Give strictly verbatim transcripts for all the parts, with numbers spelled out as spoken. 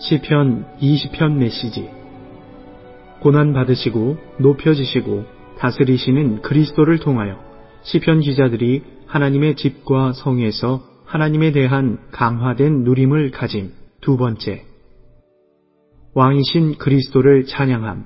시편 이십 편 메시지. 고난받으시고 높여지시고 다스리시는 그리스도를 통하여 시편 기자들이 하나님의 집과 성에서 하나님에 대한 강화된 누림을 가짐. 두 번째, 왕이신 그리스도를 찬양함.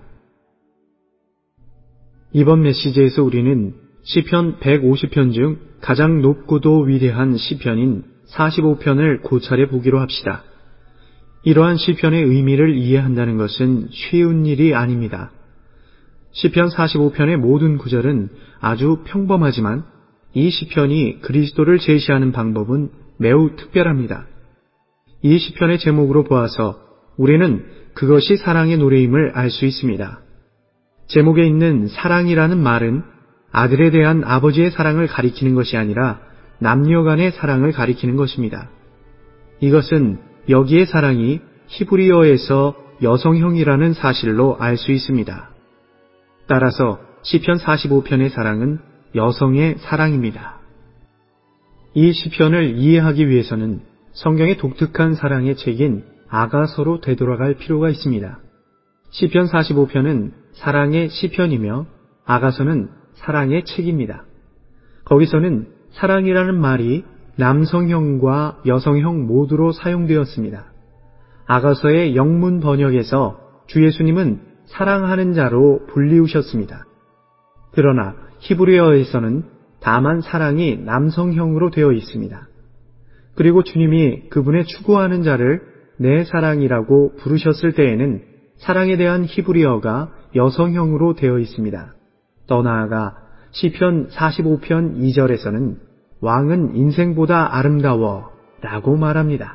이번 메시지에서 우리는 시편 백오십 편 중 가장 높고도 위대한 시편인 사십오 편을 고찰해 보기로 합시다. 이러한 시편의 의미를 이해한다는 것은 쉬운 일이 아닙니다. 시편 사십오 편의 모든 구절은 아주 평범하지만 이 시편이 그리스도를 제시하는 방법은 매우 특별합니다. 이 시편의 제목으로 보아서 우리는 그것이 사랑의 노래임을 알 수 있습니다. 제목에 있는 사랑이라는 말은 아들에 대한 아버지의 사랑을 가리키는 것이 아니라 남녀 간의 사랑을 가리키는 것입니다. 이것은 여기의 사랑이 히브리어에서 여성형이라는 사실로 알 수 있습니다. 따라서 시편 사십오 편의 사랑은 여성의 사랑입니다. 이 시편을 이해하기 위해서는 성경의 독특한 사랑의 책인 아가서로 되돌아갈 필요가 있습니다. 시편 사십오 편은 사랑의 시편이며 아가서는 사랑의 책입니다. 거기서는 사랑이라는 말이 남성형과 여성형 모두로 사용되었습니다. 아가서의 영문 번역에서 주 예수님은 사랑하는 자로 불리우셨습니다. 그러나 히브리어에서는 다만 사랑이 남성형으로 되어 있습니다. 그리고 주님이 그분의 추구하는 자를 내 사랑이라고 부르셨을 때에는 사랑에 대한 히브리어가 여성형으로 되어 있습니다. 더 나아가 시편 사십오 편 이 절에서는 왕은 인생보다 아름다워 라고 말합니다.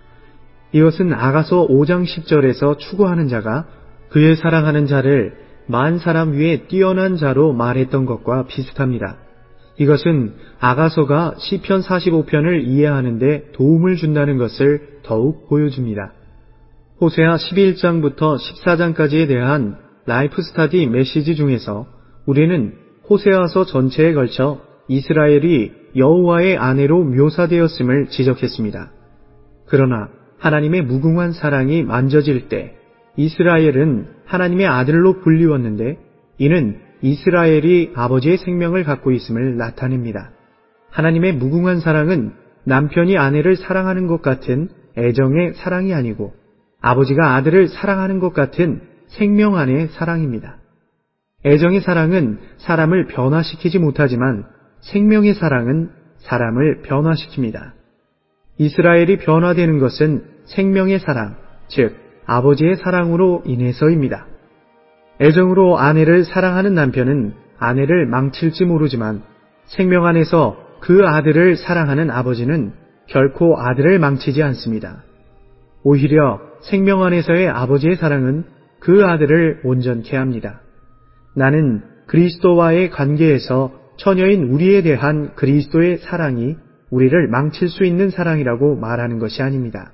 이것은 아가서 오 장 십 절에서 추구하는 자가 그의 사랑하는 자를 만 사람 위에 뛰어난 자로 말했던 것과 비슷합니다. 이것은 아가서가 시편 사십오 편을 이해하는 데 도움을 준다는 것을 더욱 보여줍니다. 호세아 십일 장부터 십사 장까지에 대한 라이프 스타디 메시지 중에서 우리는 호세아서 전체에 걸쳐 이스라엘이 여호와의 아내로 묘사되었음을 지적했습니다. 그러나 하나님의 무궁한 사랑이 만져질 때 이스라엘은 하나님의 아들로 불리웠는데 이는 이스라엘이 아버지의 생명을 갖고 있음을 나타냅니다. 하나님의 무궁한 사랑은 남편이 아내를 사랑하는 것 같은 애정의 사랑이 아니고 아버지가 아들을 사랑하는 것 같은 생명 안의 사랑입니다. 애정의 사랑은 사람을 변화시키지 못하지만 생명의 사랑은 사람을 변화시킵니다. 이스라엘이 변화되는 것은 생명의 사랑, 즉 아버지의 사랑으로 인해서입니다. 애정으로 아내를 사랑하는 남편은 아내를 망칠지 모르지만 생명 안에서 그 아들을 사랑하는 아버지는 결코 아들을 망치지 않습니다. 오히려 생명 안에서의 아버지의 사랑은 그 아들을 온전케 합니다. 나는 그리스도와의 관계에서 처녀인 우리에 대한 그리스도의 사랑이 우리를 망칠 수 있는 사랑이라고 말하는 것이 아닙니다.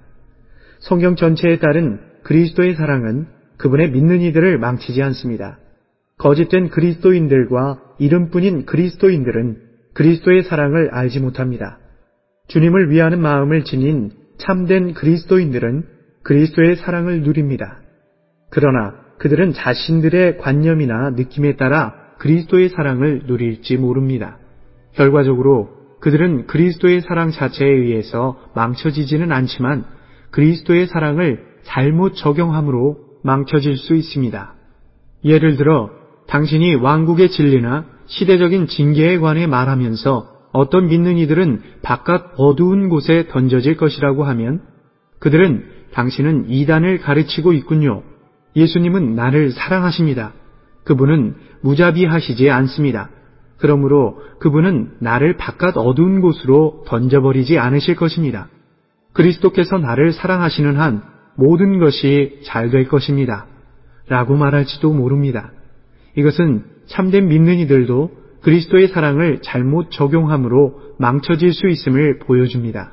성경 전체에 따른 그리스도의 사랑은 그분의 믿는 이들을 망치지 않습니다. 거짓된 그리스도인들과 이름뿐인 그리스도인들은 그리스도의 사랑을 알지 못합니다. 주님을 위하는 마음을 지닌 참된 그리스도인들은 그리스도의 사랑을 누립니다. 그러나 그들은 자신들의 관념이나 느낌에 따라 그리스도의 사랑을 누릴지 모릅니다. 결과적으로 그들은 그리스도의 사랑 자체에 의해서 망쳐지지는 않지만 그리스도의 사랑을 잘못 적용함으로 망쳐질 수 있습니다. 예를 들어 당신이 왕국의 진리나 시대적인 징계에 관해 말하면서 어떤 믿는 이들은 바깥 어두운 곳에 던져질 것이라고 하면 그들은 당신은 이단을 가르치고 있군요. 예수님은 나를 사랑하십니다. 그분은 무자비하시지 않습니다. 그러므로 그분은 나를 바깥 어두운 곳으로 던져버리지 않으실 것입니다. 그리스도께서 나를 사랑하시는 한 모든 것이 잘 될 것입니다. 라고 말할지도 모릅니다. 이것은 참된 믿는 이들도 그리스도의 사랑을 잘못 적용함으로 망쳐질 수 있음을 보여줍니다.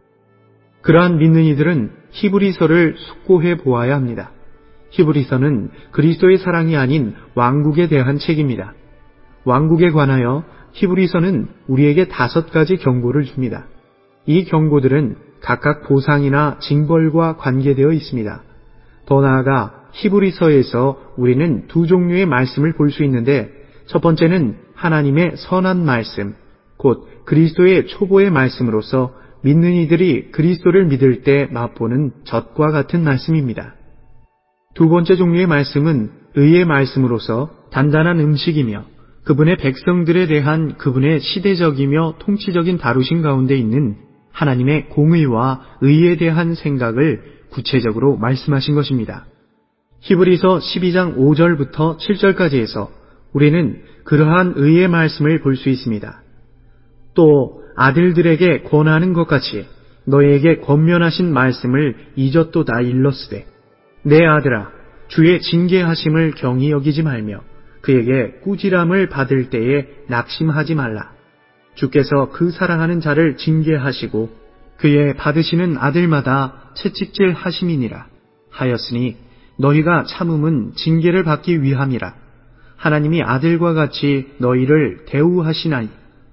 그러한 믿는 이들은 히브리서를 숙고해 보아야 합니다. 히브리서는 그리스도의 사랑이 아닌 왕국에 대한 책입니다. 왕국에 관하여 히브리서는 우리에게 다섯 가지 경고를 줍니다. 이 경고들은 각각 보상이나 징벌과 관계되어 있습니다. 더 나아가 히브리서에서 우리는 두 종류의 말씀을 볼 수 있는데, 첫 번째는 하나님의 선한 말씀, 곧 그리스도의 초보의 말씀으로서 믿는 이들이 그리스도를 믿을 때 맛보는 젖과 같은 말씀입니다. 두 번째 종류의 말씀은 의의 말씀으로서 단단한 음식이며 그분의 백성들에 대한 그분의 시대적이며 통치적인 다루신 가운데 있는 하나님의 공의와 의에 대한 생각을 구체적으로 말씀하신 것입니다. 히브리서 십이 장 오 절부터 칠 절까지 해서 우리는 그러한 의의 말씀을 볼 수 있습니다. 또 아들들에게 권하는 것 같이 너희에게 권면하신 말씀을 잊었도다 일렀으되, 내 아들아, 주의 징계하심을 경히 여기지 말며 그에게 꾸지람을 받을 때에 낙심하지 말라. 주께서 그 사랑하는 자를 징계하시고 그의 받으시는 아들마다 채찍질 하심이니라 하였으니, 너희가 참음은 징계를 받기 위함이라. 하나님이 아들과 같이 너희를 대우하시나니.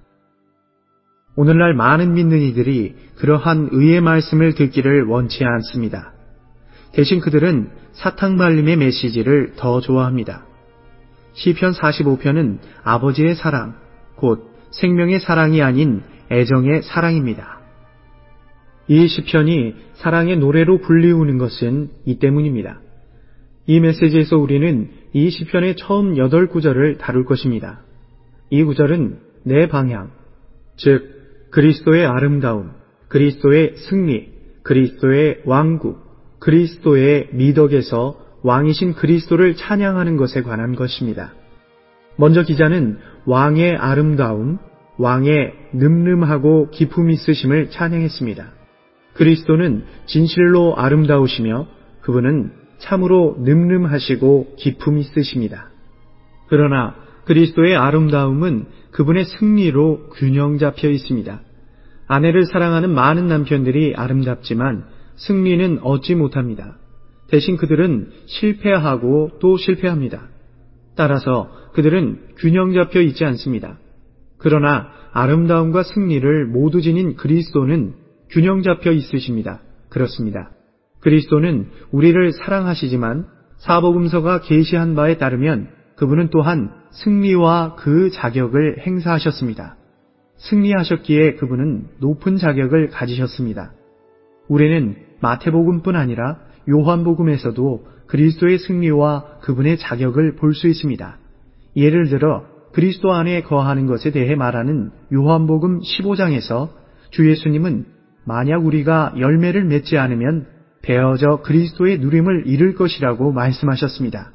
오늘날 많은 믿는 이들이 그러한 의의 말씀을 듣기를 원치 않습니다. 대신 그들은 사탕말림의 메시지를 더 좋아합니다. 시편 사십오 편은 아버지의 사랑, 곧 생명의 사랑이 아닌 애정의 사랑입니다. 이 시편이 사랑의 노래로 불리우는 것은 이 때문입니다. 이 메시지에서 우리는 이 시편의 처음 여덟 구절을 다룰 것입니다. 이 구절은 내 방향, 즉 그리스도의 아름다움, 그리스도의 승리, 그리스도의 왕국, 그리스도의 미덕에서 왕이신 그리스도를 찬양하는 것에 관한 것입니다. 먼저 기자는 왕의 아름다움, 왕의 늠름하고 기품 있으심을 찬양했습니다. 그리스도는 진실로 아름다우시며 그분은 참으로 늠름하시고 기품 있으십니다. 그러나 그리스도의 아름다움은 그분의 승리로 균형 잡혀 있습니다. 아내를 사랑하는 많은 남편들이 아름답지만 승리는 얻지 못합니다. 대신 그들은 실패하고 또 실패합니다. 따라서 그들은 균형 잡혀 있지 않습니다. 그러나 아름다움과 승리를 모두 지닌 그리스도는 균형 잡혀 있으십니다. 그렇습니다. 그리스도는 우리를 사랑하시지만 사복음서가 계시한 바에 따르면 그분은 또한 승리와 그 자격을 행사하셨습니다. 승리하셨기에 그분은 높은 자격을 가지셨습니다. 우리는 마태복음뿐 아니라 요한복음에서도 그리스도의 승리와 그분의 자격을 볼 수 있습니다. 예를 들어 그리스도 안에 거하는 것에 대해 말하는 요한복음 십오 장에서 주 예수님은 만약 우리가 열매를 맺지 않으면 베어져 그리스도의 누림을 잃을 것이라고 말씀하셨습니다.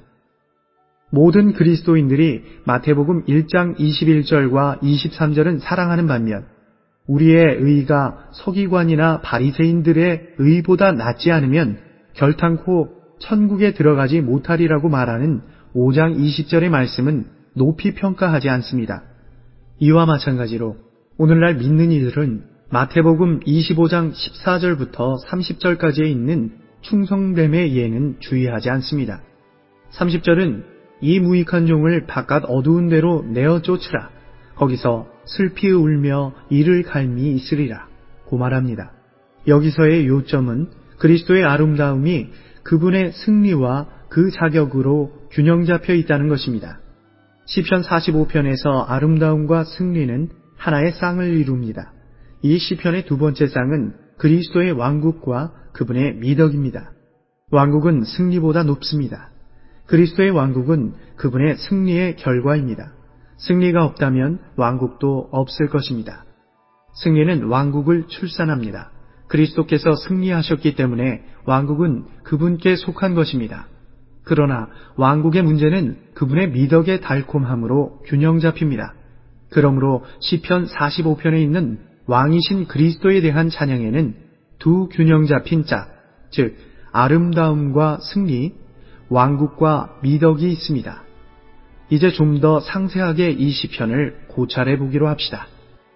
모든 그리스도인들이 마태복음 일 장 이십일 절과 이십삼 절은 사랑하는 반면 우리의 의가 서기관이나 바리새인들의 의보다 낫지 않으면 결탄코 천국에 들어가지 못하리라고 말하는 오 장 이십 절의 말씀은 높이 평가하지 않습니다. 이와 마찬가지로 오늘날 믿는 이들은 마태복음 이십오 장 십사 절부터 삼십 절까지에 있는 충성됨의 예는 주의하지 않습니다. 삼십 절은 이 무익한 종을 바깥 어두운 데로 내어 쫓으라. 거기서 슬피 울며 이를 갈미 있으리라 고 말합니다. 여기서의 요점은 그리스도의 아름다움이 그분의 승리와 그 자격으로 균형 잡혀 있다는 것입니다. 시편 사십오 편에서 아름다움과 승리는 하나의 쌍을 이룹니다. 이 시편의 두 번째 쌍은 그리스도의 왕국과 그분의 미덕입니다. 왕국은 승리보다 높습니다. 그리스도의 왕국은 그분의 승리의 결과입니다. 승리가 없다면 왕국도 없을 것입니다. 승리는 왕국을 출산합니다. 그리스도께서 승리하셨기 때문에 왕국은 그분께 속한 것입니다. 그러나 왕국의 문제는 그분의 미덕의 달콤함으로 균형 잡힙니다. 그러므로 시편 사십오 편에 있는 왕이신 그리스도에 대한 찬양에는 두 균형 잡힌 짝, 즉 아름다움과 승리, 왕국과 미덕이 있습니다. 이제 좀 더 상세하게 이 시편을 고찰해 보기로 합시다.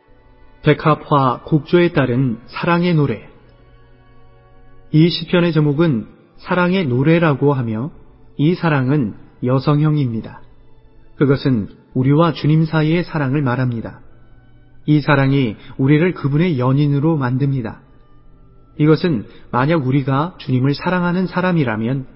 백합화 곡조에 따른 사랑의 노래. 이 시편의 제목은 사랑의 노래라고 하며 이 사랑은 여성형입니다. 그것은 우리와 주님 사이의 사랑을 말합니다. 이 사랑이 우리를 그분의 연인으로 만듭니다. 이것은 만약 우리가 주님을 사랑하는 사람이라면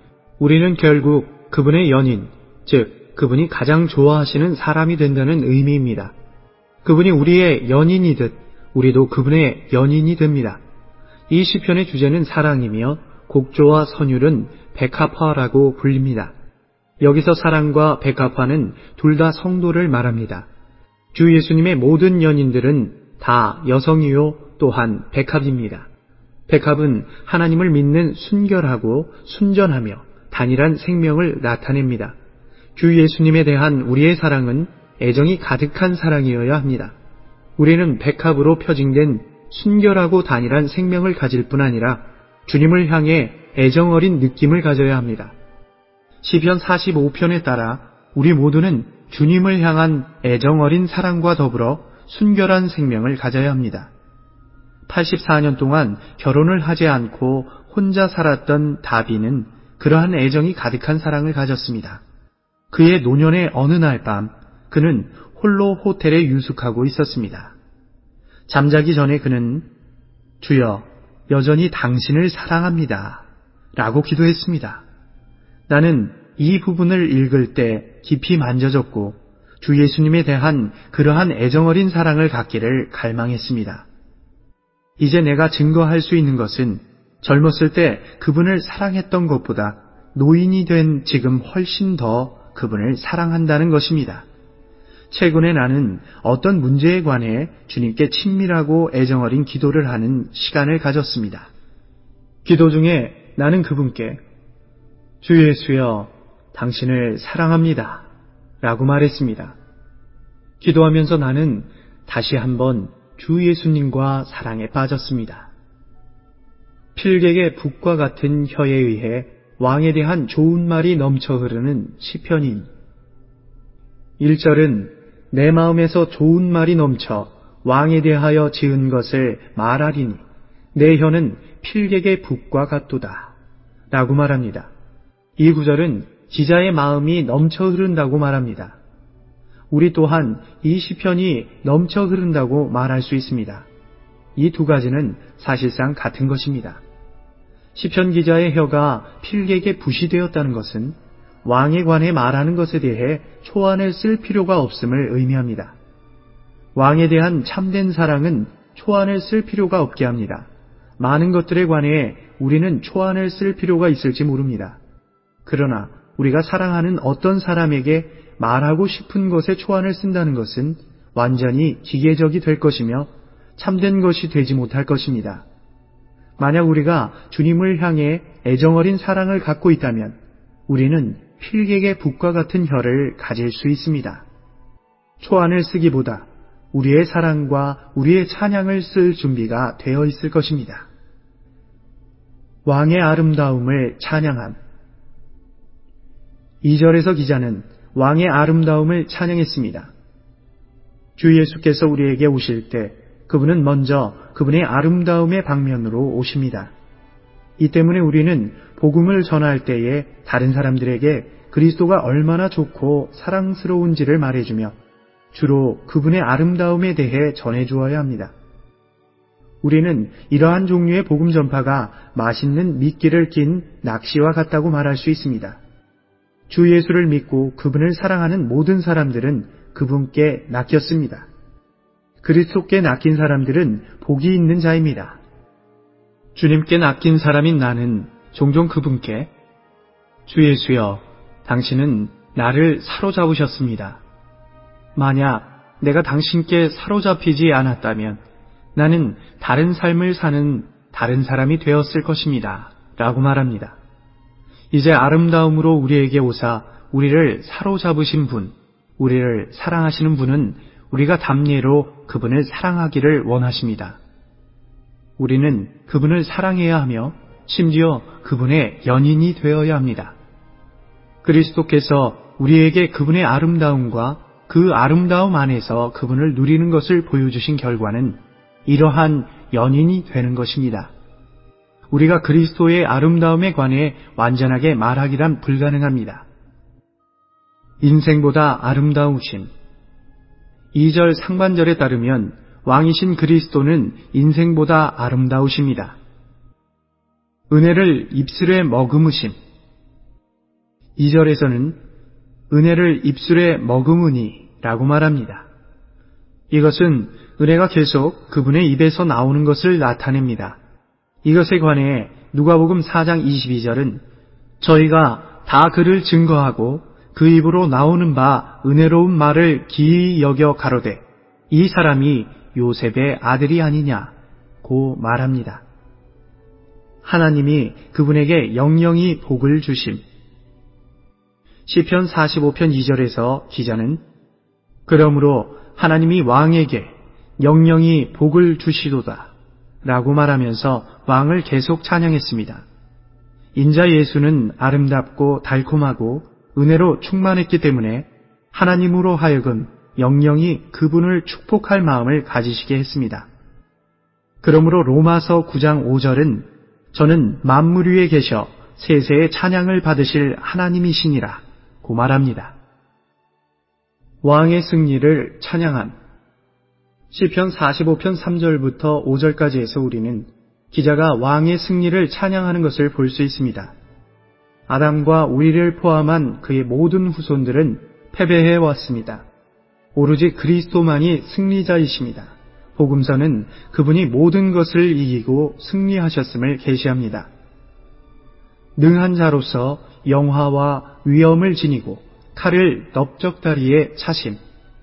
우리는 결국 그분의 연인, 즉 그분이 가장 좋아하시는 사람이 된다는 의미입니다. 그분이 우리의 연인이듯 우리도 그분의 연인이 됩니다. 이 시편의 주제는 사랑이며 곡조와 선율은 백합화라고 불립니다. 여기서 사랑과 백합화는 둘 다 성도를 말합니다. 주 예수님의 모든 연인들은 다 여성이요 또한 백합입니다. 백합은 하나님을 믿는 순결하고 순전하며 단일한 생명을 나타냅니다. 주 예수님에 대한 우리의 사랑은 애정이 가득한 사랑이어야 합니다. 우리는 백합으로 표징된 순결하고 단일한 생명을 가질 뿐 아니라 주님을 향해 애정 어린 느낌을 가져야 합니다. 시편 사십오 편에 따라 우리 모두는 주님을 향한 애정 어린 사랑과 더불어 순결한 생명을 가져야 합니다. 팔십사 년 동안 결혼을 하지 않고 혼자 살았던 다비는 그러한 애정이 가득한 사랑을 가졌습니다. 그의 노년의 어느 날 밤 그는 홀로 호텔에 유숙하고 있었습니다. 잠자기 전에 그는 주여 여전히 당신을 사랑합니다 라고 기도했습니다. 나는 이 부분을 읽을 때 깊이 만져졌고 주 예수님에 대한 그러한 애정어린 사랑을 갖기를 갈망했습니다. 이제 내가 증거할 수 있는 것은 젊었을 때 그분을 사랑했던 것보다 노인이 된 지금 훨씬 더 그분을 사랑한다는 것입니다. 최근에 나는 어떤 문제에 관해 주님께 친밀하고 애정어린 기도를 하는 시간을 가졌습니다. 기도 중에 나는 그분께 주 예수여 당신을 사랑합니다 라고 말했습니다. 기도하면서 나는 다시 한번 주 예수님과 사랑에 빠졌습니다. 필객의 북과 같은 혀에 의해 왕에 대한 좋은 말이 넘쳐 흐르는 시편인 일 절은 내 마음에서 좋은 말이 넘쳐 왕에 대하여 지은 것을 말하리니 내 혀는 필객의 북과 같도다 라고 말합니다. 이 구절은 기자의 마음이 넘쳐 흐른다고 말합니다. 우리 또한 이 시편이 넘쳐 흐른다고 말할 수 있습니다. 이 두 가지는 사실상 같은 것입니다. 시편 기자의 혀가 필객의 붓이 되었다는 것은 왕에 관해 말하는 것에 대해 초안을 쓸 필요가 없음을 의미합니다. 왕에 대한 참된 사랑은 초안을 쓸 필요가 없게 합니다. 많은 것들에 관해 우리는 초안을 쓸 필요가 있을지 모릅니다. 그러나 우리가 사랑하는 어떤 사람에게 말하고 싶은 것에 초안을 쓴다는 것은 완전히 기계적이 될 것이며 참된 것이 되지 못할 것입니다. 만약 우리가 주님을 향해 애정어린 사랑을 갖고 있다면 우리는 필객의 붓과 같은 혀를 가질 수 있습니다. 초안을 쓰기보다 우리의 사랑과 우리의 찬양을 쓸 준비가 되어 있을 것입니다. 왕의 아름다움을 찬양함. 이 절에서 기자는 왕의 아름다움을 찬양했습니다. 주 예수께서 우리에게 오실 때 그분은 먼저 그분의 아름다움의 방면으로 오십니다. 이 때문에 우리는 복음을 전할 때에 다른 사람들에게 그리스도가 얼마나 좋고 사랑스러운지를 말해주며 주로 그분의 아름다움에 대해 전해주어야 합니다. 우리는 이러한 종류의 복음 전파가 맛있는 미끼를 낀 낚시와 같다고 말할 수 있습니다. 주 예수를 믿고 그분을 사랑하는 모든 사람들은 그분께 낚였습니다. 그리스도께 낚인 사람들은 복이 있는 자입니다. 주님께 낚인 사람인 나는 종종 그분께 주 예수여 당신은 나를 사로잡으셨습니다. 만약 내가 당신께 사로잡히지 않았다면 나는 다른 삶을 사는 다른 사람이 되었을 것입니다. 라고 말합니다. 이제 아름다움으로 우리에게 오사 우리를 사로잡으신 분, 우리를 사랑하시는 분은 우리가 담례로 그분을 사랑하기를 원하십니다. 우리는 그분을 사랑해야 하며 심지어 그분의 연인이 되어야 합니다. 그리스도께서 우리에게 그분의 아름다움과 그 아름다움 안에서 그분을 누리는 것을 보여주신 결과는 이러한 연인이 되는 것입니다. 우리가 그리스도의 아름다움에 관해 완전하게 말하기란 불가능합니다. 인생보다 아름다우심. 이 절 상반절에 따르면 왕이신 그리스도는 인생보다 아름다우십니다. 은혜를 입술에 머금으심. 이 절에서는 은혜를 입술에 머금으니 라고 말합니다. 이것은 은혜가 계속 그분의 입에서 나오는 것을 나타냅니다. 이것에 관해 누가복음 사 장 이십이 절은 저희가 다 그를 증거하고 그 입으로 나오는 바 은혜로운 말을 기이 여겨 가로되 이 사람이 요셉의 아들이 아니냐고 말합니다. 하나님이 그분에게 영영이 복을 주심. 시편 사십오 편 이 절에서 기자는 그러므로 하나님이 왕에게 영영이 복을 주시도다 라고 말하면서 왕을 계속 찬양했습니다. 인자 예수는 아름답고 달콤하고 은혜로 충만했기 때문에 하나님으로 하여금 영영이 그분을 축복할 마음을 가지시게 했습니다. 그러므로 로마서 구 장 오 절은 저는 만물 위에 계셔 세세의 찬양을 받으실 하나님이시니라 고 말합니다. 왕의 승리를 찬양함. 시편 사십오 편 삼 절부터 오 절까지 해서 우리는 기자가 왕의 승리를 찬양하는 것을 볼 수 있습니다. 아담과 우리를 포함한 그의 모든 후손들은 패배해 왔습니다. 오로지 그리스도만이 승리자이십니다. 복음서는 그분이 모든 것을 이기고 승리하셨음을 계시합니다. 능한 자로서 영화와 위엄을 지니고 칼을 넓적다리에 차심.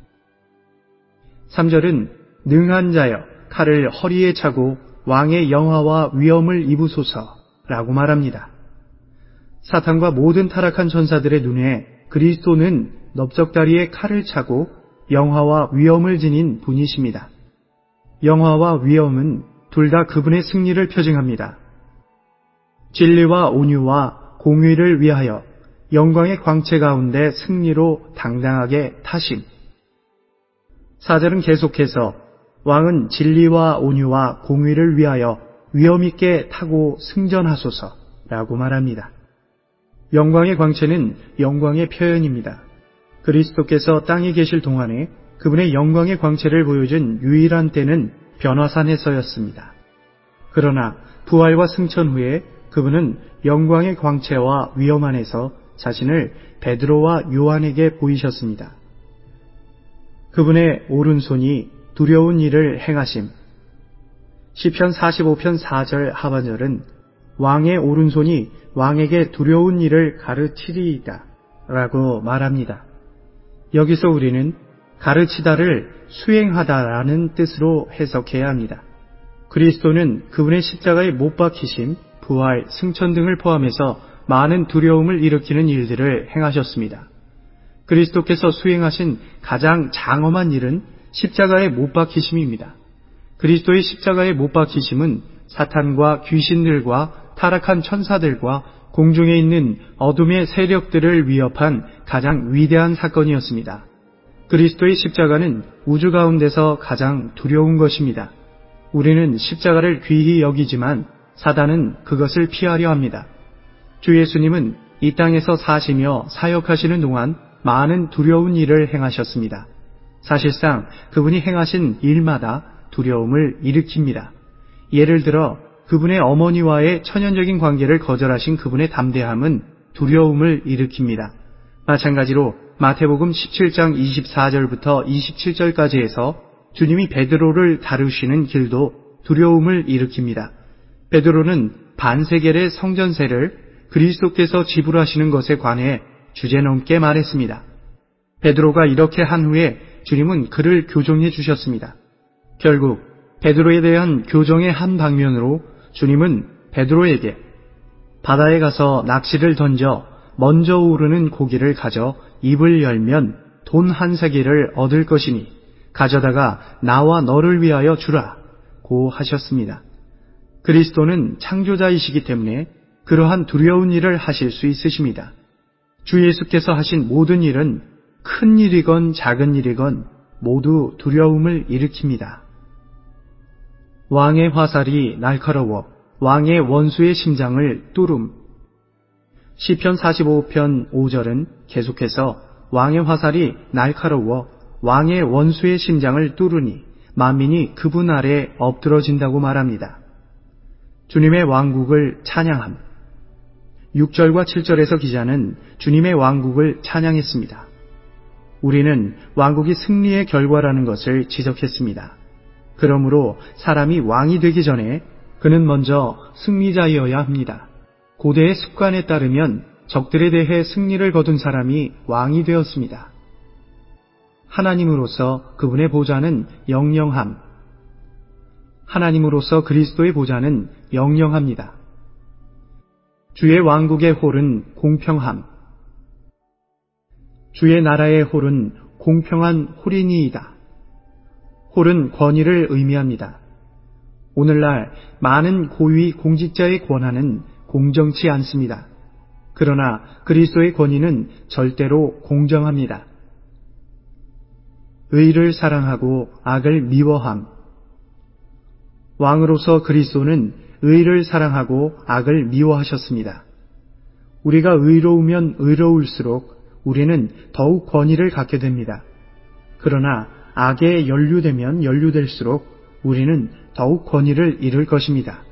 삼 절은 능한 자여 칼을 허리에 차고 왕의 영화와 위엄을 입으소서라고 말합니다. 사탄과 모든 타락한 전사들의 눈에 그리스도는 넓적다리에 칼을 차고 영화와 위엄을 지닌 분이십니다. 영화와 위엄은 둘 다 그분의 승리를 표징합니다. 진리와 온유와 공의를 위하여 영광의 광채 가운데 승리로 당당하게 타심. 사 절은 계속해서 왕은 진리와 온유와 공의를 위하여 위엄있게 타고 승전하소서라고 말합니다. 영광의 광채는 영광의 표현입니다. 그리스도께서 땅에 계실 동안에 그분의 영광의 광채를 보여준 유일한 때는 변화산에서였습니다. 그러나 부활과 승천 후에 그분은 영광의 광채와 위엄 안에서 자신을 베드로와 요한에게 보이셨습니다. 그분의 오른손이 두려운 일을 행하심. 시편 사십오 편 사 절 하반절은 왕의 오른손이 왕에게 두려운 일을 가르치리이다 라고 말합니다. 여기서 우리는 가르치다를 수행하다라는 뜻으로 해석해야 합니다. 그리스도는 그분의 십자가에 못 박히심, 부활, 승천 등을 포함해서 많은 두려움을 일으키는 일들을 행하셨습니다. 그리스도께서 수행하신 가장 장엄한 일은 십자가에 못 박히심입니다. 그리스도의 십자가에 못 박히심은 사탄과 귀신들과 타락한 천사들과 공중에 있는 어둠의 세력들을 위협한 가장 위대한 사건이었습니다. 그리스도의 십자가는 우주 가운데서 가장 두려운 것입니다. 우리는 십자가를 귀히 여기지만 사단은 그것을 피하려 합니다. 주 예수님은 이 땅에서 사시며 사역하시는 동안 많은 두려운 일을 행하셨습니다. 사실상 그분이 행하신 일마다 두려움을 일으킵니다. 예를 들어 그분의 어머니와의 천연적인 관계를 거절하신 그분의 담대함은 두려움을 일으킵니다. 마찬가지로 마태복음 십칠 장 이십사 절부터 이십칠 절까지 해서 주님이 베드로를 다루시는 길도 두려움을 일으킵니다. 베드로는 반세겔의 성전세를 그리스도께서 지불하시는 것에 관해 주제넘게 말했습니다. 베드로가 이렇게 한 후에 주님은 그를 교정해 주셨습니다. 결국 베드로에 대한 교정의 한 방면으로 주님은 베드로에게 바다에 가서 낚시를 던져 먼저 오르는 고기를 가져 입을 열면 돈 한 세겔을 얻을 것이니 가져다가 나와 너를 위하여 주라 고 하셨습니다. 그리스도는 창조자이시기 때문에 그러한 두려운 일을 하실 수 있으십니다. 주 예수께서 하신 모든 일은 큰 일이건 작은 일이건 모두 두려움을 일으킵니다. 왕의 화살이 날카로워 왕의 원수의 심장을 뚫음. 시편 사십오 편 오 절은 계속해서 왕의 화살이 날카로워 왕의 원수의 심장을 뚫으니 만민이 그분 아래 엎드러진다고 말합니다. 주님의 왕국을 찬양함. 육 절과 칠 절에서 기자는 주님의 왕국을 찬양했습니다. 우리는 왕국이 승리의 결과라는 것을 지적했습니다. 그러므로 사람이 왕이 되기 전에 그는 먼저 승리자이어야 합니다. 고대의 습관에 따르면 적들에 대해 승리를 거둔 사람이 왕이 되었습니다. 하나님으로서 그분의 보좌는 영영함. 하나님으로서 그리스도의 보좌는 영영합니다. 주의 왕국의 홀은 공평함. 주의 나라의 홀은 공평한 홀이니이다. 홀은 권위를 의미합니다. 오늘날 많은 고위 공직자의 권한은 공정치 않습니다. 그러나 그리스도의 권위는 절대로 공정합니다. 의를 사랑하고 악을 미워함. 왕으로서 그리스도는 의를 사랑하고 악을 미워하셨습니다. 우리가 의로우면 의로울수록 우리는 더욱 권위를 갖게 됩니다. 그러나 악에 연루되면 연루될수록 우리는 더욱 권위를 잃을 것입니다.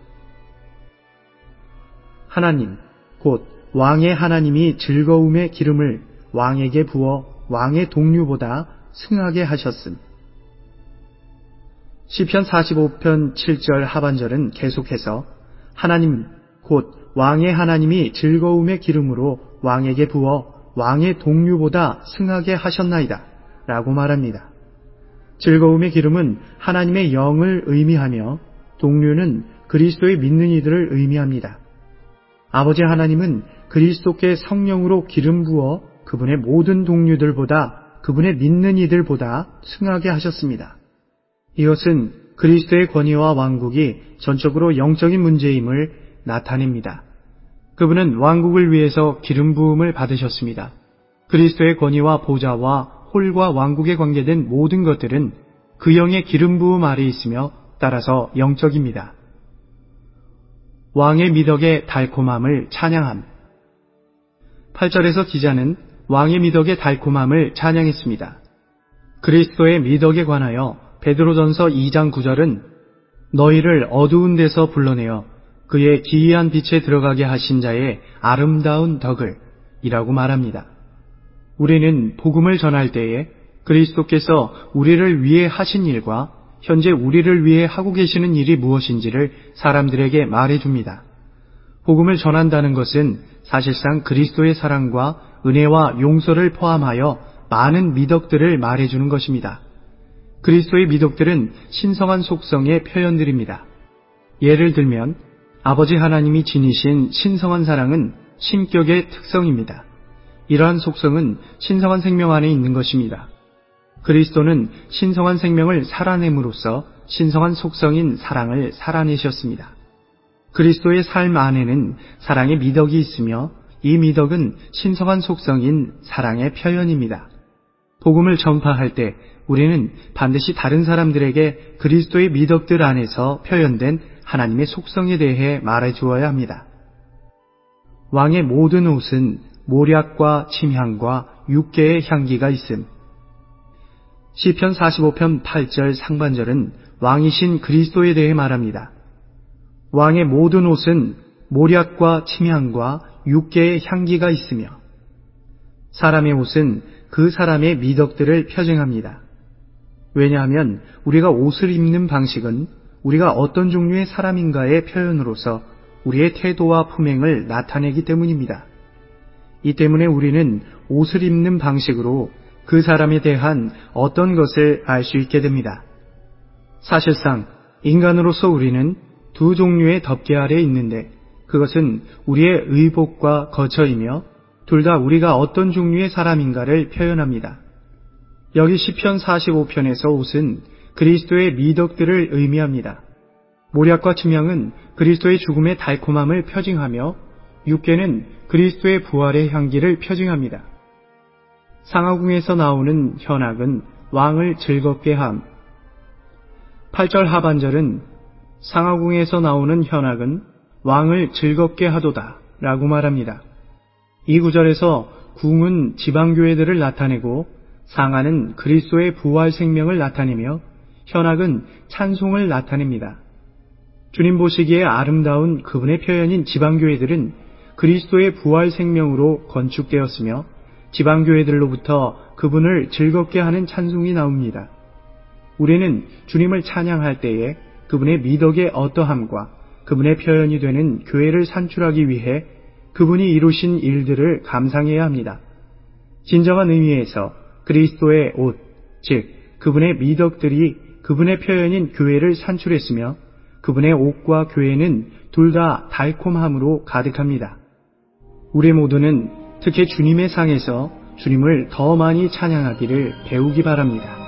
하나님, 곧 왕의 하나님이 즐거움의 기름을 왕에게 부어 왕의 동류보다 승하게 하셨음. 시편 사십오 편 칠 절 하반절은 계속해서 하나님, 곧 왕의 하나님이 즐거움의 기름으로 왕에게 부어 왕의 동류보다 승하게 하셨나이다 라고 말합니다. 즐거움의 기름은 하나님의 영을 의미하며 동류는 그리스도의 믿는 이들을 의미합니다. 아버지 하나님은 그리스도께 성령으로 기름 부어 그분의 모든 동류들보다 그분의 믿는 이들보다 승하게 하셨습니다. 이것은 그리스도의 권위와 왕국이 전적으로 영적인 문제임을 나타냅니다. 그분은 왕국을 위해서 기름 부음을 받으셨습니다. 그리스도의 권위와 보좌와 홀과 왕국에 관계된 모든 것들은 그 영의 기름 부음 아래 있으며 따라서 영적입니다. 왕의 미덕의 달콤함을 찬양함. 팔 절에서 기자는 왕의 미덕의 달콤함을 찬양했습니다. 그리스도의 미덕에 관하여 베드로전서 이 장 구 절은 너희를 어두운 데서 불러내어 그의 기이한 빛에 들어가게 하신 자의 아름다운 덕을 이라고 말합니다. 우리는 복음을 전할 때에 그리스도께서 우리를 위해 하신 일과 현재 우리를 위해 하고 계시는 일이 무엇인지를 사람들에게 말해줍니다. 복음을 전한다는 것은 사실상 그리스도의 사랑과 은혜와 용서를 포함하여 많은 미덕들을 말해주는 것입니다. 그리스도의 미덕들은 신성한 속성의 표현들입니다. 예를 들면 아버지 하나님이 지니신 신성한 사랑은 신격의 특성입니다. 이러한 속성은 신성한 생명 안에 있는 것입니다. 그리스도는 신성한 생명을 살아냄으로써 신성한 속성인 사랑을 살아내셨습니다. 그리스도의 삶 안에는 사랑의 미덕이 있으며 이 미덕은 신성한 속성인 사랑의 표현입니다. 복음을 전파할 때 우리는 반드시 다른 사람들에게 그리스도의 미덕들 안에서 표현된 하나님의 속성에 대해 말해 주어야 합니다. 왕의 모든 옷은 모략과 침향과 육개의 향기가 있음. 시편 사십오 편 팔 절 상반절은 왕이신 그리스도에 대해 말합니다. 왕의 모든 옷은 모략과 침향과 육개의 향기가 있으며 사람의 옷은 그 사람의 미덕들을 표징합니다. 왜냐하면 우리가 옷을 입는 방식은 우리가 어떤 종류의 사람인가의 표현으로서 우리의 태도와 품행을 나타내기 때문입니다. 이 때문에 우리는 옷을 입는 방식으로 그 사람에 대한 어떤 것을 알 수 있게 됩니다. 사실상 인간으로서 우리는 두 종류의 덮개 아래 있는데 그것은 우리의 의복과 거처이며 둘 다 우리가 어떤 종류의 사람인가를 표현합니다. 여기 시편 사십오 편에서 옷은 그리스도의 미덕들을 의미합니다. 모략과 침향은 그리스도의 죽음의 달콤함을 표징하며 육개는 그리스도의 부활의 향기를 표징합니다. 상하궁에서 나오는 현악은 왕을 즐겁게 함. 팔 절 하반절은 상하궁에서 나오는 현악은 왕을 즐겁게 하도다 라고 말합니다. 이 구절에서 궁은 지방교회들을 나타내고 상하는 그리스도의 부활 생명을 나타내며 현악은 찬송을 나타냅니다. 주님 보시기에 아름다운 그분의 표현인 지방교회들은 그리스도의 부활 생명으로 건축되었으며 지방교회들로부터 그분을 즐겁게 하는 찬송이 나옵니다. 우리는 주님을 찬양할 때에 그분의 미덕의 어떠함과 그분의 표현이 되는 교회를 산출하기 위해 그분이 이루신 일들을 감상해야 합니다. 진정한 의미에서 그리스도의 옷, 즉 그분의 미덕들이 그분의 표현인 교회를 산출했으며 그분의 옷과 교회는 둘 다 달콤함으로 가득합니다. 우리 모두는 특히 주님의 상에서 주님을 더 많이 찬양하기를 배우기 바랍니다.